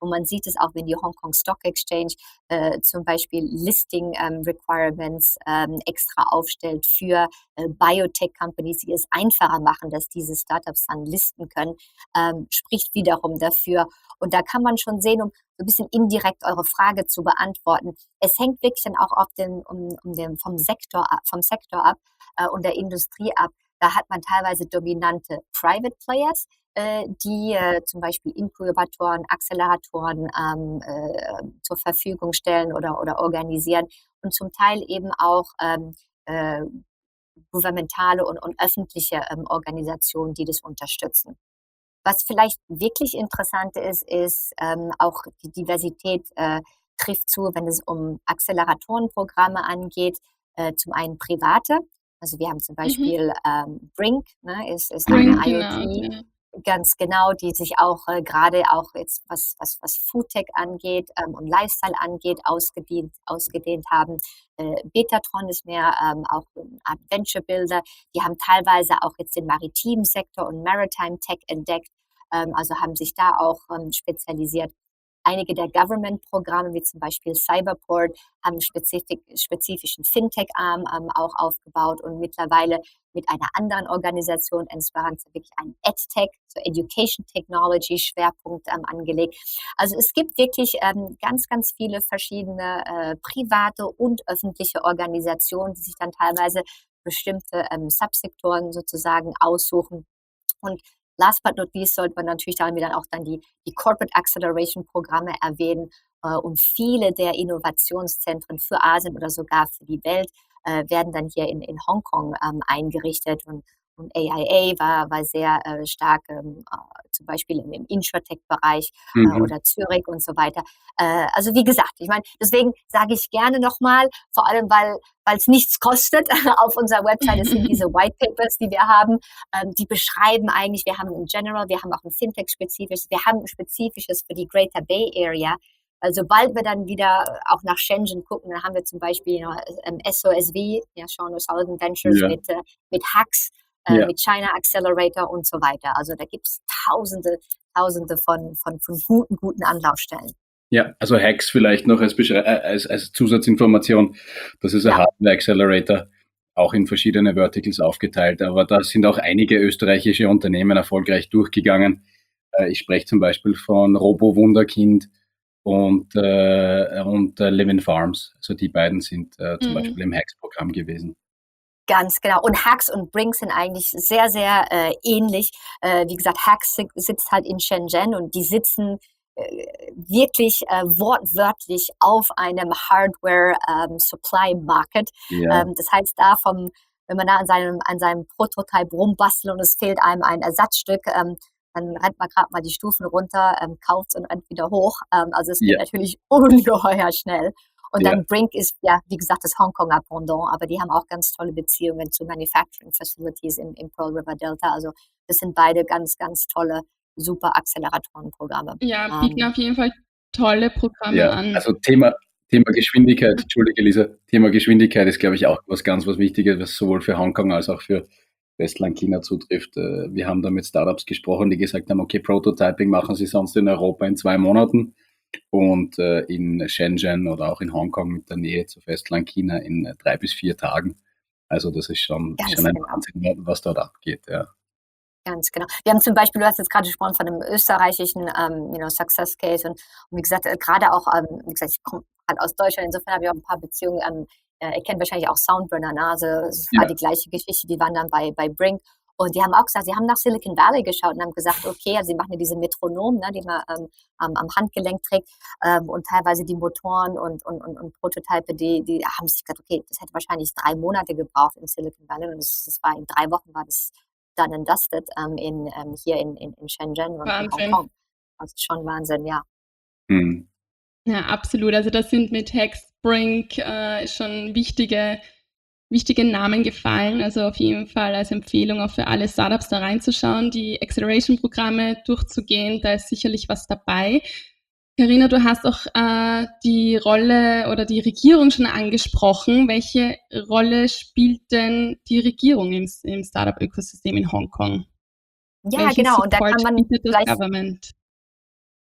Und man sieht es auch, wenn die Hong Kong Stock Exchange äh, zum Beispiel Listing ähm, Requirements ähm, extra aufstellt für äh, Biotech-Companies, die es einfacher machen, dass diese Startups dann listen können, ähm, spricht wiederum dafür. Und da kann man schon sehen, um so ein bisschen indirekt eure Frage zu beantworten. Es hängt wirklich dann auch auf den, um, um den, vom Sektor ab, vom Sektor ab äh, und der Industrie ab. Da hat man teilweise dominante Private Players, äh, die äh, zum Beispiel Inkubatoren, Acceleratoren ähm, äh, zur Verfügung stellen oder, oder organisieren und zum Teil eben auch ähm, äh, gouvernementale und, und öffentliche ähm, Organisationen, die das unterstützen. Was vielleicht wirklich interessant ist, ist ähm, auch die Diversität äh, trifft zu, wenn es um Acceleratorenprogramme angeht, äh, zum einen private. Also wir haben zum Beispiel Mhm. ähm, Brink, ne, ist, ist Bring, eine genau. IoT, Ja. ganz genau, die sich auch äh, gerade auch jetzt, was, was, was Foodtech angeht ähm, und Lifestyle angeht, ausgedehnt, ausgedehnt haben. Äh, Betatron ist mehr ähm, auch eine Art Venture Builder. Die haben teilweise auch jetzt den maritimen Sektor und Maritime Tech entdeckt, ähm, also haben sich da auch ähm, spezialisiert. Einige der Government-Programme, wie zum Beispiel Cyberport, haben einen spezifik, spezifischen Fintech-Arm ähm, auch aufgebaut und mittlerweile mit einer anderen Organisation, Esperanza, wirklich einen EdTech, so Education Technology Schwerpunkt ähm, angelegt. Also es gibt wirklich ähm, ganz, ganz viele verschiedene äh, private und öffentliche Organisationen, die sich dann teilweise bestimmte ähm, Subsektoren sozusagen aussuchen. Und last but not least sollte man natürlich dann wieder auch dann die, die Corporate Acceleration Programme erwähnen. Äh, und viele der Innovationszentren für Asien oder sogar für die Welt äh, werden dann hier in, in Hongkong ähm, eingerichtet. Und, und A I A war, war sehr äh, stark, ähm, äh, zum Beispiel im, im Insurtech-Bereich äh, Mhm. oder Zürich und so weiter. Äh, also wie gesagt, ich meine, deswegen sage ich gerne nochmal, vor allem weil weil es nichts kostet auf unserer Website. Es sind diese White Papers, die wir haben, ähm, die beschreiben eigentlich, wir haben ein General, wir haben auch ein Fintech-spezifisches, wir haben ein spezifisches für die Greater Bay Area. Weil sobald wir dann wieder auch nach Shenzhen gucken, dann haben wir zum Beispiel you know, ähm, S O S V, ja, Sean O'Sullivan Ventures Ja, mit, äh, mit Hacks, äh, ja. mit China Accelerator und so weiter. Also da gibt es tausende, tausende von, von, von guten, guten Anlaufstellen. Ja, also Hacks vielleicht noch als, Beschrei- äh, als, als Zusatzinformation. Das ist ein Ja. Hardware Accelerator, auch in verschiedene Verticals aufgeteilt. Aber da sind auch einige österreichische Unternehmen erfolgreich durchgegangen. Äh, ich spreche zum Beispiel von Robo Wunderkind und, äh, und äh, Living Farms. Also die beiden sind äh, zum Mhm. Beispiel im Hacks-Programm gewesen. Ganz genau. Und Hacks und Brink sind eigentlich sehr, sehr äh, ähnlich. Äh, wie gesagt, Hacks si- sitzt halt in Shenzhen und die sitzen äh, wirklich äh, wortwörtlich auf einem Hardware ähm, Supply Market. Ja, Ähm, das heißt, da vom, wenn man da an seinem, an seinem Prototype rumbastelt und es fehlt einem ein Ersatzstück, ähm, dann rennt man gerade mal die Stufen runter, ähm, kauft und rennt wieder hoch. Ähm, also es geht ja, natürlich ungeheuer schnell. Und ja. dann Brink ist ja, wie gesagt, das Hongkonger Pendant, aber die haben auch ganz tolle Beziehungen zu Manufacturing Facilities im, im Pearl River Delta. Also das sind beide ganz, ganz tolle, super Acceleratorenprogramme. Ja, bieten Ähm, auf jeden Fall tolle Programme Ja, an. also Thema, Thema Geschwindigkeit, Entschuldige Lisa, Thema Geschwindigkeit ist, glaube ich, auch was ganz was Wichtiges, was sowohl für Hongkong als auch für Westland China zutrifft. Äh, Wir haben da mit Startups gesprochen, die gesagt haben, okay, Prototyping machen sie sonst in Europa in zwei Monaten und äh, in Shenzhen oder auch in Hongkong mit der Nähe zu Festland China in äh, drei bis vier Tagen. Also das ist schon, ist ganz schon ein genau. Wahnsinn, was dort abgeht. Ja. Ganz genau. Wir haben zum Beispiel, du hast jetzt gerade gesprochen von einem österreichischen ähm, you know, Success Case und, und wie gesagt, äh, gerade auch, ähm, wie gesagt, ich komme gerade aus Deutschland, insofern habe ich auch ein paar Beziehungen, ähm, äh, ihr kennt wahrscheinlich auch Soundburner, ne? Also es war Ja, die gleiche Geschichte, die waren dann bei, bei Brink und die haben auch gesagt, sie haben nach Silicon Valley geschaut und haben gesagt, okay, also sie machen ja diese Metronom, ne, die man ähm, am, am Handgelenk trägt ähm, und teilweise die Motoren und, und, und, und Prototype, die, die haben sich gesagt, okay, das hätte wahrscheinlich drei Monate gebraucht in Silicon Valley und das, das war in drei Wochen war das done and dusted ähm, in, ähm, hier in, in, in Shenzhen und in Wahnsinn. Hongkong. Das ist schon Wahnsinn, ja. hm. Ja, absolut. Also das sind mit Hex, Brink äh, schon wichtige, wichtige Namen gefallen. Also auf jeden Fall als Empfehlung auch für alle Startups da reinzuschauen, die Acceleration-Programme durchzugehen. Da ist sicherlich was dabei. Carina, du hast auch äh, die Rolle oder die Regierung schon angesprochen. Welche Rolle spielt denn die Regierung im, im Startup-Ökosystem in Hongkong? Ja, Welchen genau. Und da Support kann man bietet das vielleicht Government?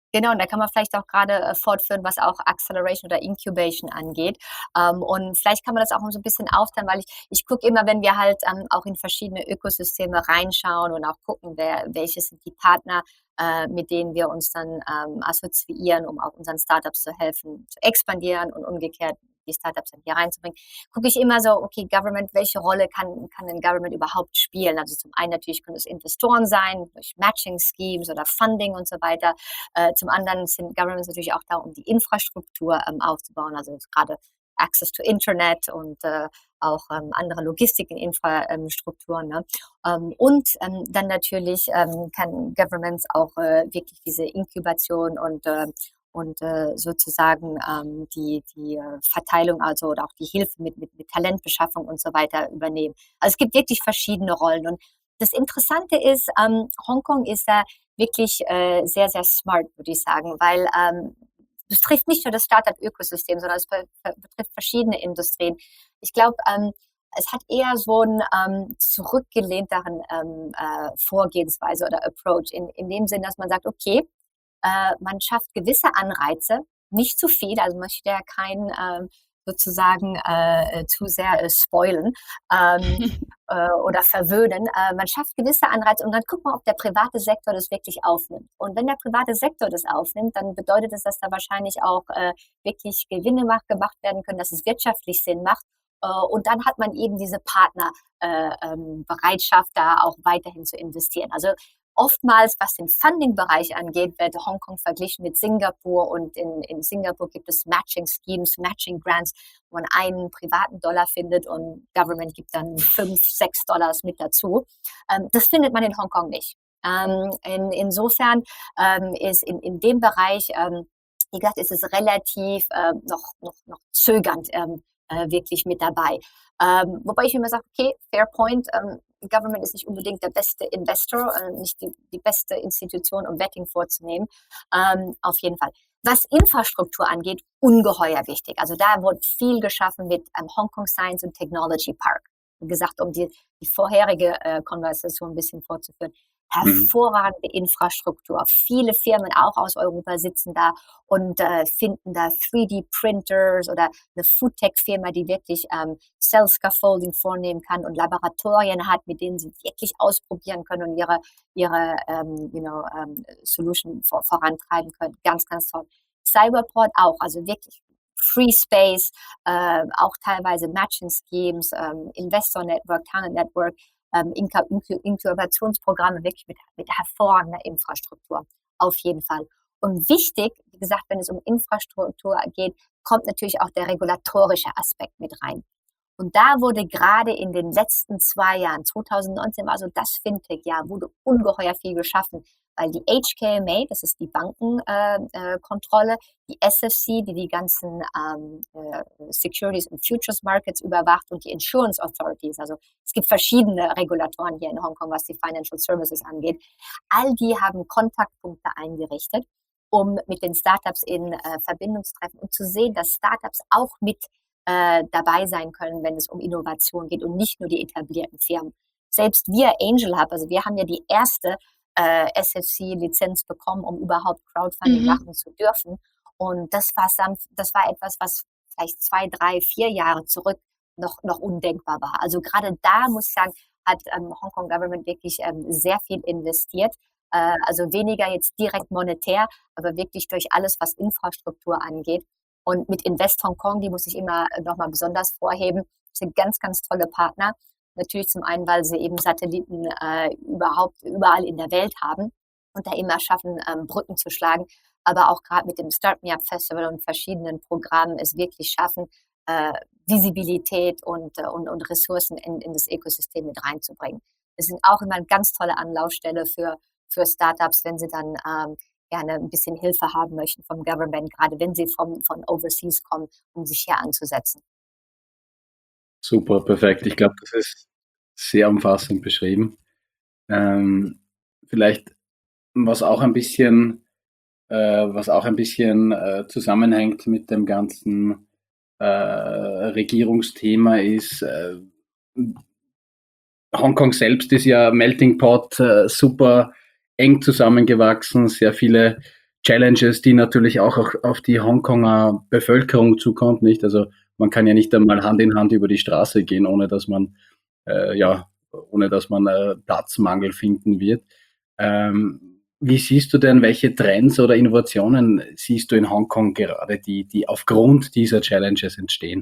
Genau, und da kann man vielleicht auch gerade äh, fortführen, was auch Acceleration oder Incubation angeht. Ähm, und vielleicht kann man das auch so ein bisschen aufteilen, weil ich, ich gucke immer, wenn wir halt ähm, auch in verschiedene Ökosysteme reinschauen und auch gucken, wer, welche sind die Partner, äh, mit denen wir uns dann ähm, assoziieren, um auch unseren Startups zu helfen, zu expandieren und umgekehrt die Startups dann hier reinzubringen, gucke ich immer so, okay, Government, welche Rolle kann, kann ein Government überhaupt spielen? Also zum einen natürlich können es Investoren sein, durch Matching Schemes oder Funding und so weiter. Äh, zum anderen sind Governments natürlich auch da, um die Infrastruktur ähm, aufzubauen, also gerade Access to Internet und äh, auch ähm, andere Logistik-Infrastrukturen. Ne? Ähm, und ähm, dann natürlich ähm, kann Governments auch äh, wirklich diese Inkubation und äh, und äh, sozusagen ähm, die, die äh, Verteilung, also oder auch die Hilfe mit, mit, mit Talentbeschaffung und so weiter übernehmen. Also es gibt wirklich verschiedene Rollen. Und das Interessante ist, ähm, Hongkong ist da wirklich äh, sehr, sehr smart, würde ich sagen, weil ähm, das trifft nicht nur das Startup-Ökosystem, sondern es be betrifft verschiedene Industrien. Ich glaube, ähm, es hat eher so einen ähm, zurückgelehnteren ähm, äh, Vorgehensweise oder Approach in, in dem Sinn, dass man sagt, okay, äh, man schafft gewisse Anreize, nicht zu viel, also man möchte ja keinen ähm, sozusagen äh, zu sehr äh, spoilen ähm, äh, oder verwöhnen. Äh, man schafft gewisse Anreize und dann guckt man, ob der private Sektor das wirklich aufnimmt. Und wenn der private Sektor das aufnimmt, dann bedeutet es, dass da wahrscheinlich auch äh, wirklich Gewinne macht, gemacht werden können, dass es wirtschaftlich Sinn macht. Uh, und dann hat man eben diese Partnerbereitschaft, äh, ähm, da auch weiterhin zu investieren. Also oftmals, was den Funding-Bereich angeht, wird Hongkong verglichen mit Singapur und in, in Singapur gibt es Matching-Schemes, Matching-Grants, wo man einen privaten Dollar findet und Government gibt dann fünf, sechs Dollars mit dazu. Ähm, das findet man in Hongkong nicht. Ähm, in, insofern ähm, ist in, in dem Bereich, ähm, wie gesagt, ist es relativ äh, noch, noch, noch zögernd ähm, äh, wirklich mit dabei. Ähm, wobei ich immer sage, okay, fair point, ähm, Government ist nicht unbedingt der beste Investor, äh, nicht die, die beste Institution, um Vetting vorzunehmen. Ähm, auf jeden Fall. Was Infrastruktur angeht, ungeheuer wichtig. Also da wurde viel geschaffen mit ähm, Hong Kong Science and Technology Park. Wie gesagt, um die, die vorherige äh, Konversation ein bisschen fortzuführen. Hervorragende mhm. Infrastruktur. Viele Firmen auch aus Europa sitzen da und äh, finden da drei D Printers oder eine Foodtech-Firma, die wirklich ähm, Cell-Scaffolding vornehmen kann und Laboratorien hat, mit denen sie wirklich ausprobieren können und ihre, ihre ähm, you know, ähm, Solution vor, vorantreiben können. Ganz, ganz toll. Cyberport auch, also wirklich Free Space, äh, auch teilweise Matching Schemes, ähm, Investor Network, Talent Network, ähm, Inkubationsprogramme wirklich mit, mit hervorragender Infrastruktur. Auf jeden Fall. Und wichtig, wie gesagt, wenn es um Infrastruktur geht, kommt natürlich auch der regulatorische Aspekt mit rein. Und da wurde gerade in den letzten zwei Jahren, zwanzig neunzehn war also das Fintech-Jahr, wurde ungeheuer viel geschaffen, weil die H K M A, das ist die Bankenkontrolle, äh, die S F C, die die ganzen ähm, äh, Securities and Futures Markets überwacht und die Insurance Authorities, also es gibt verschiedene Regulatoren hier in Hongkong, was die Financial Services angeht, all die haben Kontaktpunkte eingerichtet, um mit den Startups in äh, Verbindung zu treffen und zu sehen, dass Startups auch mit äh, dabei sein können, wenn es um Innovation geht und nicht nur die etablierten Firmen. Selbst wir Angel Hub, also wir haben ja die erste äh, S F C-Lizenz bekommen, um überhaupt Crowdfunding mhm. machen zu dürfen. Und das war, das war etwas, was vielleicht zwei, drei, vier Jahre zurück noch, noch undenkbar war. Also gerade da, muss ich sagen, hat ähm, Hong Kong Government wirklich ähm, sehr viel investiert. Äh, also weniger jetzt direkt monetär, aber wirklich durch alles, was Infrastruktur angeht. Und mit Invest Hong Kong, die muss ich immer nochmal besonders vorheben, sind ganz, ganz tolle Partner. Natürlich zum einen, weil sie eben Satelliten äh, überhaupt überall in der Welt haben und da immer schaffen, ähm, Brücken zu schlagen, aber auch gerade mit dem Start Me Up Festival und verschiedenen Programmen es wirklich schaffen, äh, Visibilität und, äh, und, und Ressourcen in, in das Ökosystem mit reinzubringen. Es sind auch immer eine ganz tolle Anlaufstelle für, für Startups, wenn sie dann ähm, gerne ein bisschen Hilfe haben möchten vom Government, gerade wenn sie vom, von Overseas kommen, um sich hier anzusetzen. Super, perfekt. Ich glaube, das ist sehr umfassend beschrieben. Ähm, vielleicht, was auch ein bisschen, äh, was auch ein bisschen äh, zusammenhängt mit dem ganzen äh, Regierungsthema ist, äh, Hongkong selbst ist ja Melting Pot, äh, super eng zusammengewachsen, sehr viele Challenges, die natürlich auch auf die Hongkonger Bevölkerung zukommt, nicht? Also man kann ja nicht einmal Hand in Hand über die Straße gehen, ohne dass man äh, ja, ohne dass man äh, Platzmangel finden wird. Ähm, wie siehst du denn, welche Trends oder Innovationen siehst du in Hongkong gerade, die, die aufgrund dieser Challenges entstehen?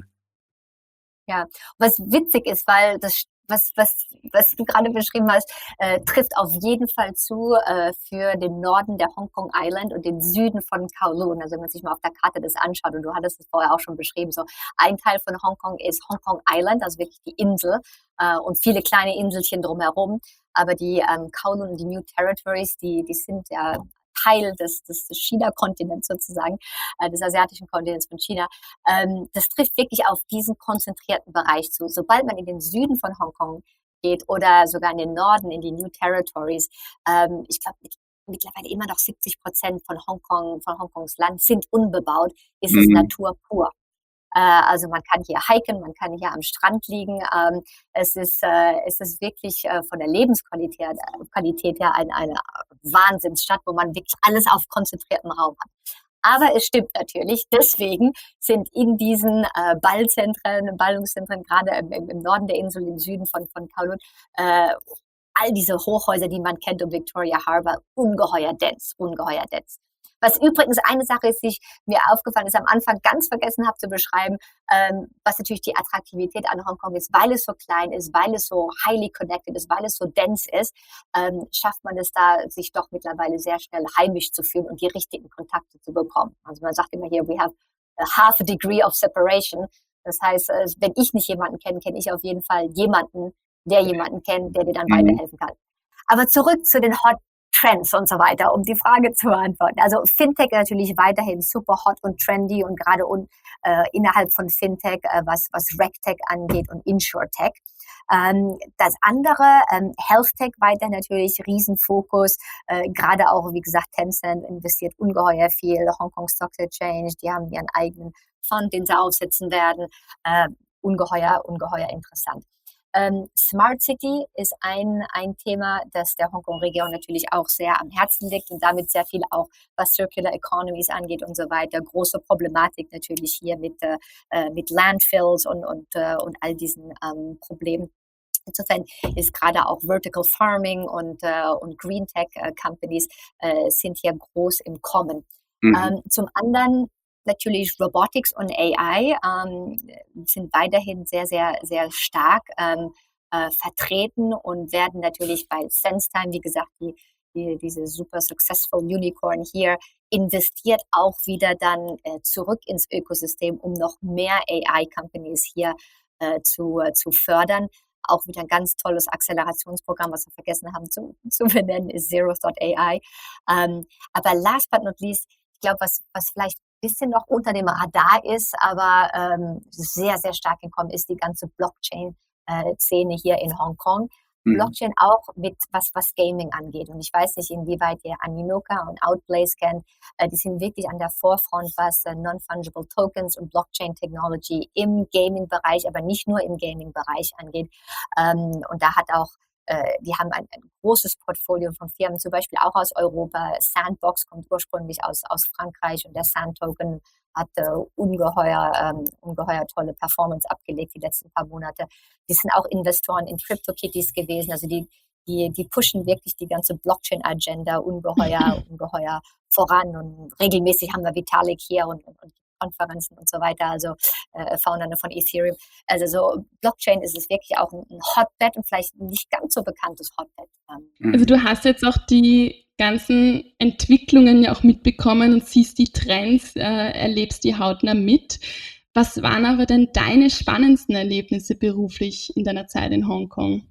Ja, was witzig ist, weil das, was, was, was du gerade beschrieben hast, äh, trifft auf jeden Fall zu äh, für den Norden der Hongkong Island und den Süden von Kowloon. Also wenn man sich mal auf der Karte das anschaut, und du hattest es vorher auch schon beschrieben, so ein Teil von Hongkong ist Hongkong Island, also wirklich die Insel äh, und viele kleine Inselchen drumherum. Aber die ähm, Kowloon und die New Territories, die, die sind ja Teil des, des, des China-Kontinents sozusagen, äh, des asiatischen Kontinents von China. Ähm, das trifft wirklich auf diesen konzentrierten Bereich zu. Sobald man in den Süden von Hongkong geht oder sogar in den Norden, in die New Territories, ähm, ich glaube, mit, mittlerweile immer noch siebzig Prozent von Hongkong, von Hongkongs Land sind unbebaut, ist es Mhm. Natur pur. Äh, also man kann hier hiken, man kann hier am Strand liegen. Ähm, es ist, äh, es ist wirklich äh, von der Lebensqualität äh, Qualität her ein, eine Wahnsinnsstadt, wo man wirklich alles auf konzentriertem Raum hat. Aber es stimmt natürlich, deswegen sind in diesen äh, Ballzentren, Ballungszentren, gerade im, im Norden der Insel, im Süden von, von Kowloon, äh, all diese Hochhäuser, die man kennt, um Victoria Harbour, ungeheuer dense, ungeheuer dense. Was übrigens eine Sache ist, die ich mir aufgefallen ist, am Anfang ganz vergessen habe zu beschreiben, ähm, was natürlich die Attraktivität an Hongkong ist, weil es so klein ist, weil es so highly connected ist, weil es so dense ist, ähm, schafft man es da, sich doch mittlerweile sehr schnell heimisch zu fühlen und die richtigen Kontakte zu bekommen. Also man sagt immer hier, we have a half a degree of separation. Das heißt, äh, wenn ich nicht jemanden kenne, kenne ich auf jeden Fall jemanden, der jemanden kennt, der dir dann Mhm. weiterhelfen kann. Aber zurück zu den Hot Trends und so weiter, um die Frage zu beantworten. Also Fintech natürlich weiterhin super hot und trendy und gerade un, äh, innerhalb von Fintech, äh, was, was RegTech angeht und InsurTech. Ähm, das andere, ähm, HealthTech weiter natürlich Riesenfokus, äh, gerade auch, wie gesagt, Tencent investiert ungeheuer viel, Hong Kong Stock Exchange, die haben ihren eigenen Fund, den sie aufsetzen werden, äh, ungeheuer, ungeheuer interessant. Ähm, Smart City ist ein, ein Thema, das der Hongkong-Region natürlich auch sehr am Herzen liegt und damit sehr viel auch, was Circular Economies angeht und so weiter. Große Problematik natürlich hier mit, äh, mit Landfills und, und, äh, und all diesen ähm, Problemen. Insofern ist gerade auch Vertical Farming und, äh, und Green Tech äh, Companies äh, sind hier groß im Kommen. Mhm. Ähm, zum anderen natürlich Robotics und A I ähm, sind weiterhin sehr, sehr, sehr stark ähm, äh, vertreten und werden natürlich bei SenseTime, wie gesagt, die, die, diese super successful Unicorn hier, investiert auch wieder dann äh, zurück ins Ökosystem, um noch mehr A I-Companies hier äh, zu, äh, zu fördern. Auch wieder ein ganz tolles Akzelerationsprogramm, was wir vergessen haben zu, zu benennen, ist Zero Thought A I. Ähm, aber last but not least, ich glaube, was, was vielleicht ein bisschen noch unter dem Radar ist, aber ähm, sehr, sehr stark gekommen ist die ganze Blockchain-Szene äh, hier in Hongkong. Mhm. Blockchain auch mit was, was Gaming angeht. Und ich weiß nicht, inwieweit ihr Animoca und Outblaze kennt. Äh, die sind wirklich an der Vorfront, was äh, Non-Fungible Tokens und Blockchain-Technology im Gaming-Bereich, aber nicht nur im Gaming-Bereich angeht. Ähm, und da hat auch die haben ein, ein großes Portfolio von Firmen, zum Beispiel auch aus Europa. Sandbox kommt ursprünglich aus, aus Frankreich und der Sand-Token hat äh, ungeheuer, ähm, ungeheuer tolle Performance abgelegt die letzten paar Monate. Die sind auch Investoren in CryptoKitties gewesen, also die, die, die pushen wirklich die ganze Blockchain-Agenda ungeheuer, ungeheuer voran und regelmäßig haben wir Vitalik hier und, und, und Konferenzen und so weiter, also äh, Founder von Ethereum. Also so Blockchain ist es wirklich auch ein Hotbed und vielleicht nicht ganz so bekanntes Hotbed. Also du hast jetzt auch die ganzen Entwicklungen ja auch mitbekommen und siehst die Trends, äh, erlebst die hautnah mit. Was waren aber denn deine spannendsten Erlebnisse beruflich in deiner Zeit in Hongkong?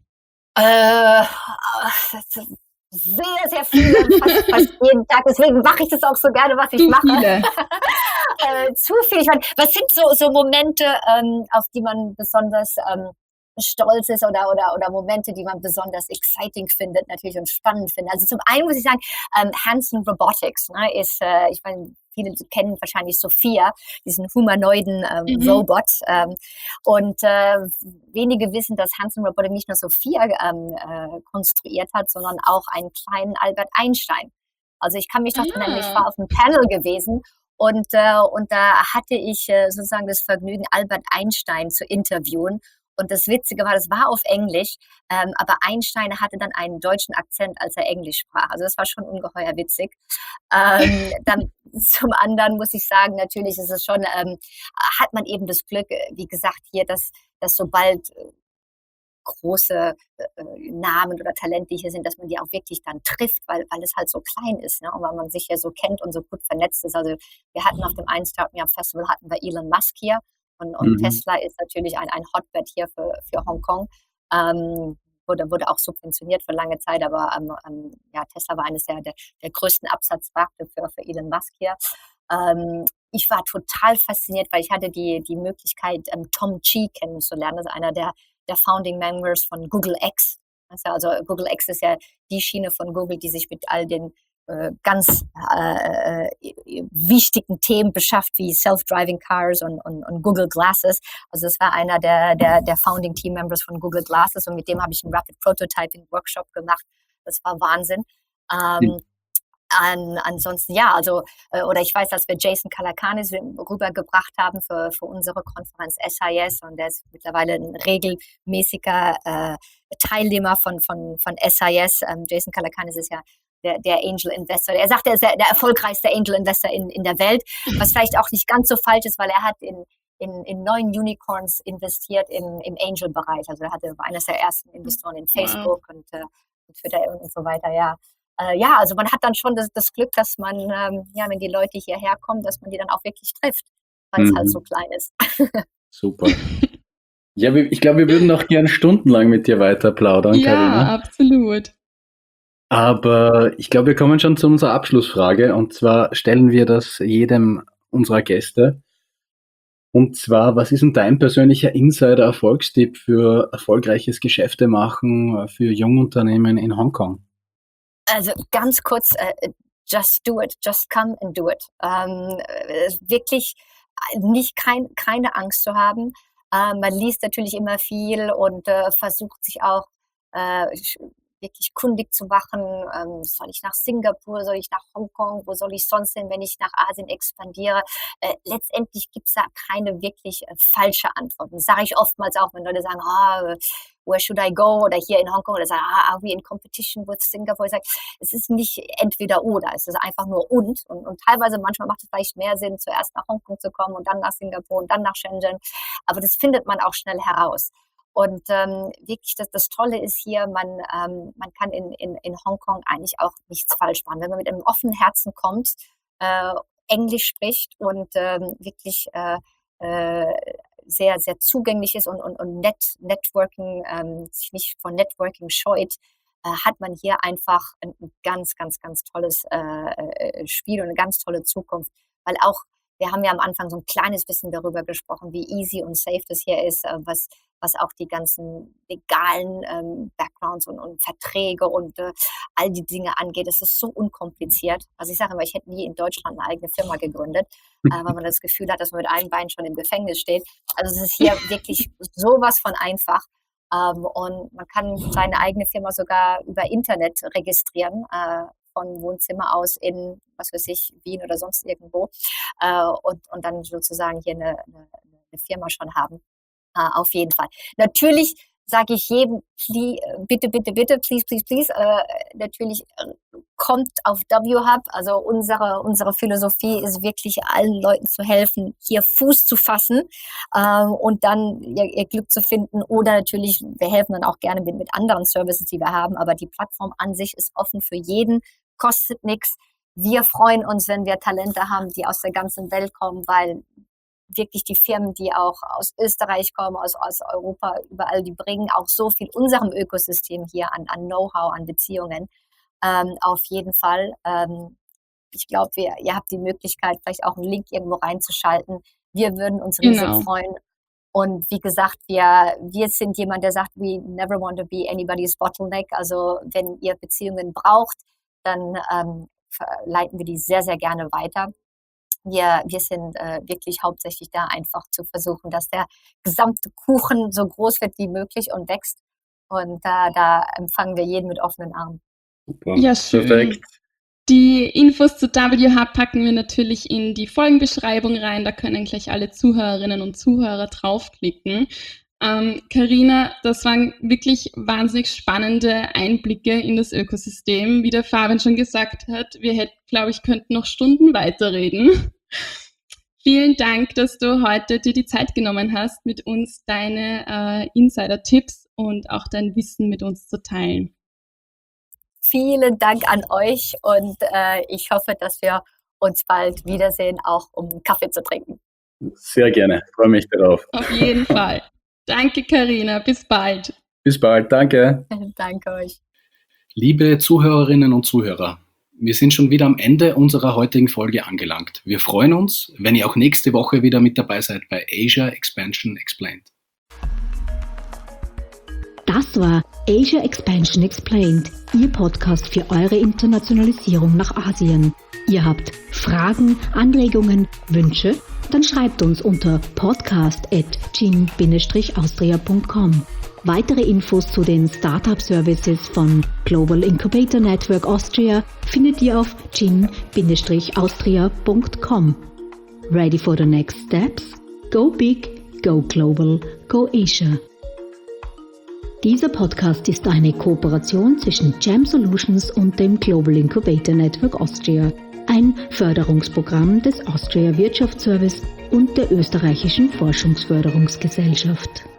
Äh, sehr, sehr viele, fast, fast jeden Tag. Deswegen mache ich das auch so gerne, was ich Zu mache. viele. äh, zu viel. Ich meine, was sind so, so Momente, ähm, auf die man besonders ähm, stolz ist oder, oder, oder Momente, die man besonders exciting findet natürlich und spannend findet? Also zum einen muss ich sagen, ähm, Hanson Robotics ne, ist, äh, ich meine, viele kennen wahrscheinlich Sophia, diesen humanoiden ähm, Mhm. Robot. Ähm, und äh, wenige wissen, dass Hanson Robotics nicht nur Sophia ähm, äh, konstruiert hat, sondern auch einen kleinen Albert Einstein. Also ich kann mich noch dran erinnern, ich Ah. war auf einem Panel gewesen und, äh, und da hatte ich äh, sozusagen das Vergnügen, Albert Einstein zu interviewen. Und das Witzige war, das war auf Englisch, ähm, aber Einstein hatte dann einen deutschen Akzent, als er Englisch sprach. Also das war schon ungeheuer witzig. Ähm, dann zum anderen muss ich sagen, natürlich ist es schon, ähm, hat man eben das Glück, äh, wie gesagt, hier, dass, dass sobald äh, große äh, Namen oder Talente hier sind, dass man die auch wirklich dann trifft, weil, weil es halt so klein ist, ne? Und weil man sich ja so kennt und so gut vernetzt ist. Also wir hatten auf dem einen Startup Festival hatten wir Elon Musk hier und, und Mhm. Tesla ist natürlich ein, ein Hotbed hier für, für Hongkong. Ähm, wurde, wurde auch subventioniert für lange Zeit, aber ähm, ähm, ja, Tesla war eines der, der, der größten Absatzmärkte für, für Elon Musk hier. Ähm, ich war total fasziniert, weil ich hatte die, die Möglichkeit, ähm, Tom Chi kennenzulernen. Das ist einer der der Founding Members von Google X. Also Google X ist ja die Schiene von Google, die sich mit all den äh, ganz äh, äh, wichtigen Themen beschäftigt, wie Self-Driving Cars und, und, und Google Glasses. Also es war einer der, der, der Founding Team Members von Google Glasses und mit dem habe ich einen Rapid Prototyping Workshop gemacht. Das war Wahnsinn. Ähm, Mhm. An, ansonsten, ja, also, äh, oder ich weiß, dass wir Jason Calacanis rübergebracht haben für, für unsere Konferenz S I S und der ist mittlerweile ein regelmäßiger äh, Teilnehmer von, von, von S I S. Ähm, Jason Calacanis ist ja der, der Angel Investor. Er sagt, er ist der, der erfolgreichste Angel Investor in, in der Welt, was vielleicht auch nicht ganz so falsch ist, weil er hat in, in, in neun Unicorns investiert im, im Angel-Bereich. Also er hatte eines der ersten Investoren in Facebook wow. und, äh, und Twitter und so weiter, ja. Äh, ja, also man hat dann schon das, das Glück, dass man, ähm, ja, wenn die Leute hierher kommen, dass man die dann auch wirklich trifft, weil es Mhm. halt so klein ist. Super. Ja, ich glaube, wir würden noch gern stundenlang mit dir weiter plaudern, ja, Karina. Ja, absolut. Aber ich glaube, wir kommen schon zu unserer Abschlussfrage und zwar stellen wir das jedem unserer Gäste. Und zwar, was ist denn dein persönlicher Insider-Erfolgstipp für erfolgreiches Geschäftemachen für Jungunternehmen in Hongkong? Also ganz kurz, äh, just do it, just come and do it. Ähm, äh, wirklich nicht kein, keine Angst zu haben. Äh, man liest natürlich immer viel und äh, versucht sich auch äh, wirklich kundig zu machen. Ähm, soll ich nach Singapur, soll ich nach Hongkong, wo soll ich sonst hin, wenn ich nach Asien expandiere? Äh, letztendlich gibt es da keine wirklich äh, falsche Antwort. Das sage ich oftmals auch, wenn Leute sagen, oh, where should I go? Oder hier in Hongkong, oder sagen, ah, are we in competition with Singapore? Ich sage, es ist nicht entweder oder, es ist einfach nur und. Und, und teilweise, manchmal macht es vielleicht mehr Sinn, zuerst nach Hongkong zu kommen und dann nach Singapur und dann nach Shenzhen. Aber das findet man auch schnell heraus. Und ähm, wirklich, das, das Tolle ist hier, man, ähm, man kann in, in, in Hongkong eigentlich auch nichts falsch machen. Wenn man mit einem offenen Herzen kommt, äh, Englisch spricht und ähm, wirklich äh, äh, sehr, sehr zugänglich ist und, und, und Net, Networking, ähm, sich nicht von Networking scheut, äh, hat man hier einfach ein, ein ganz, ganz, ganz tolles äh, Spiel und eine ganz tolle Zukunft. Weil auch, wir haben ja am Anfang so ein kleines bisschen darüber gesprochen, wie easy und safe das hier ist, äh, was was auch die ganzen legalen ähm, Backgrounds und, und Verträge und äh, all die Dinge angeht. Es ist so unkompliziert. Also ich sage immer, ich hätte nie in Deutschland eine eigene Firma gegründet, äh, weil man das Gefühl hat, dass man mit allen Beinen schon im Gefängnis steht. Also es ist hier wirklich sowas von einfach. Ähm, und man kann seine eigene Firma sogar über Internet registrieren, äh, von Wohnzimmer aus in, was weiß ich, Wien oder sonst irgendwo äh, und, und dann sozusagen hier eine, eine, eine Firma schon haben. Uh, auf jeden Fall. Natürlich sage ich jedem, please, bitte, bitte, bitte, please, please, please, äh, natürlich äh, kommt auf W-Hub. Also unsere, unsere Philosophie ist wirklich, allen Leuten zu helfen, hier Fuß zu fassen äh, und dann ihr, ihr Glück zu finden. Oder natürlich, wir helfen dann auch gerne mit, mit anderen Services, die wir haben, aber die Plattform an sich ist offen für jeden, kostet nichts. Wir freuen uns, wenn wir Talente haben, die aus der ganzen Welt kommen, weil wirklich die Firmen, die auch aus Österreich kommen, aus, aus Europa, überall, die bringen auch so viel unserem Ökosystem hier an, an Know-how, an Beziehungen. Ähm, auf jeden Fall. Ähm, ich glaube, ihr habt die Möglichkeit, vielleicht auch einen Link irgendwo reinzuschalten. Wir würden uns riesig Genau. freuen. Und wie gesagt, wir, wir sind jemand, der sagt, we never want to be anybody's bottleneck. Also wenn ihr Beziehungen braucht, dann ähm, leiten wir die sehr, sehr gerne weiter. Wir, wir sind äh, wirklich hauptsächlich da, einfach zu versuchen, dass der gesamte Kuchen so groß wird wie möglich und wächst. Und äh, da empfangen wir jeden mit offenen Armen. Super. Ja, schön. Perfekt. Die Infos zu W Hub packen wir natürlich in die Folgenbeschreibung rein. Da können gleich alle Zuhörerinnen und Zuhörer draufklicken. Ähm, Carina, das waren wirklich wahnsinnig spannende Einblicke in das Ökosystem. Wie der Fabian schon gesagt hat, wir hätten, glaube ich, könnten noch Stunden weiterreden. Vielen Dank, dass du heute dir die Zeit genommen hast, mit uns deine äh, Insider-Tipps und auch dein Wissen mit uns zu teilen. Vielen Dank an euch und äh, ich hoffe, dass wir uns bald wiedersehen, auch um einen Kaffee zu trinken. Sehr gerne, freue mich darauf. Auf jeden Fall. Danke, Carina. Bis bald. Bis bald, danke. Danke euch. Liebe Zuhörerinnen und Zuhörer, wir sind schon wieder am Ende unserer heutigen Folge angelangt. Wir freuen uns, wenn ihr auch nächste Woche wieder mit dabei seid bei Asia Expansion Explained. Das war Asia Expansion Explained, Ihr Podcast für eure Internationalisierung nach Asien. Ihr habt Fragen, Anregungen, Wünsche? Dann schreibt uns unter podcast at gin dash austria punkt com. Weitere Infos zu den Startup Services von Global Incubator Network Austria findet ihr auf gin dash austria punkt com. Ready for the next steps? Go big, go global, go Asia. Dieser Podcast ist eine Kooperation zwischen Jam Solutions und dem Global Incubator Network Austria, ein Förderungsprogramm des Austria Wirtschaftsservice und der österreichischen Forschungsförderungsgesellschaft.